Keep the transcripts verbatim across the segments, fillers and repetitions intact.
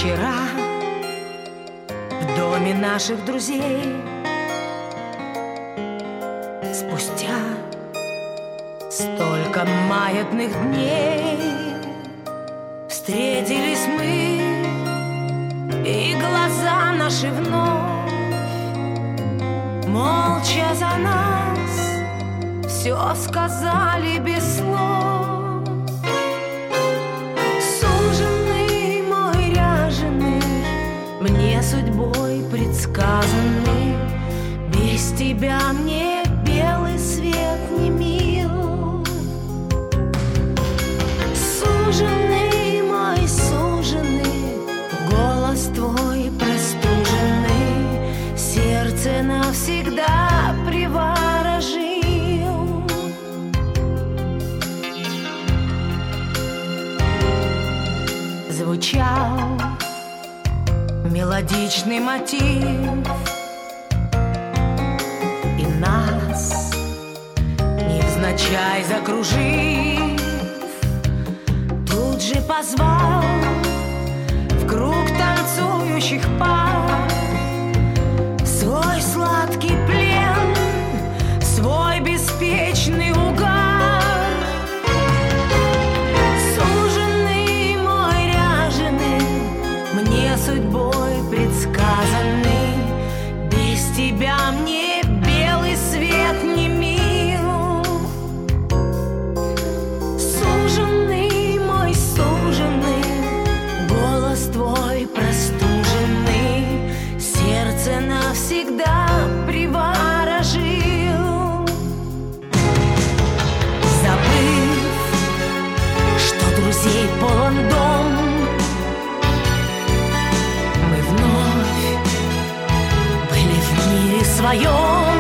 Вчера в доме наших друзей, спустя столько маятных дней, встретились мы, и глаза наши вновь молча за нас все сказали без слов. Суженый мой ряженый, мне судьбой предсказанный, без тебя мне белый свет не мил. Суженый мой, суженый, голос твой простуженный сердце навсегда приворожил. Звучал мелодичный мотив, и нас невзначай закружив, тут же позвал в круг танцующих пар свой сладкий плен, свой беспечный угар. Суженый мой ряженый, мне судьбой предсказанный, без тебя мне белый свет не мил. Суженый мой, суженый, голос твой простуженный сердце навсегда приворожил. Забыв, что друзей полон дом, мы вновь были в мире своем.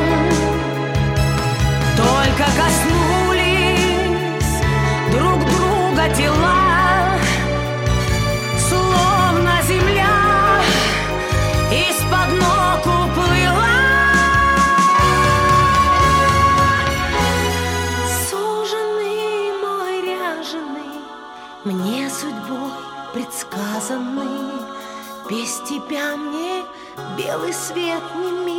Только коснулись друг друга тела, словно земля из-под ног уплыла. Суженый мой ряженый, мне судьбой предсказанный, без тебя мне белый свет не мил.